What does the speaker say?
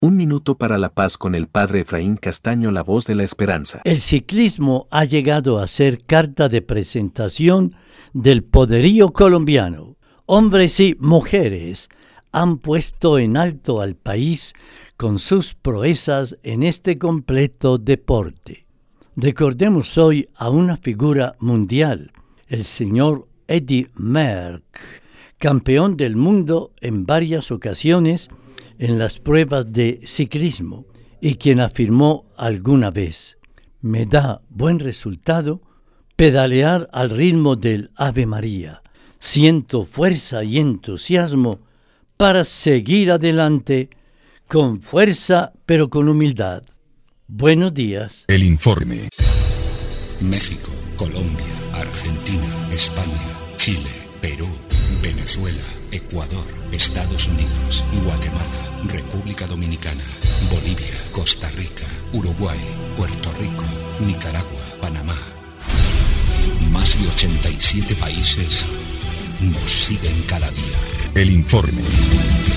Un minuto para la paz con el Padre Efraín Castaño, la voz de la esperanza. El ciclismo ha llegado a ser carta de presentación del poderío colombiano. Hombres y mujeres han puesto en alto al país con sus proezas en este completo deporte. Recordemos hoy a una figura mundial, el señor Eddy Merckx, campeón del mundo en varias ocasiones en las pruebas de ciclismo, y quien afirmó alguna vez: me da buen resultado pedalear al ritmo del Ave María. Siento fuerza y entusiasmo para seguir adelante con fuerza pero con humildad. Buenos días. El informe. México, Colombia, Argentina, España, Chile, Perú, Venezuela, Ecuador, Estados Unidos, Guatemala, República Dominicana, Bolivia, Costa Rica, Uruguay, Puerto Rico, Nicaragua, Panamá. Más de 87 países nos siguen cada día. El informe.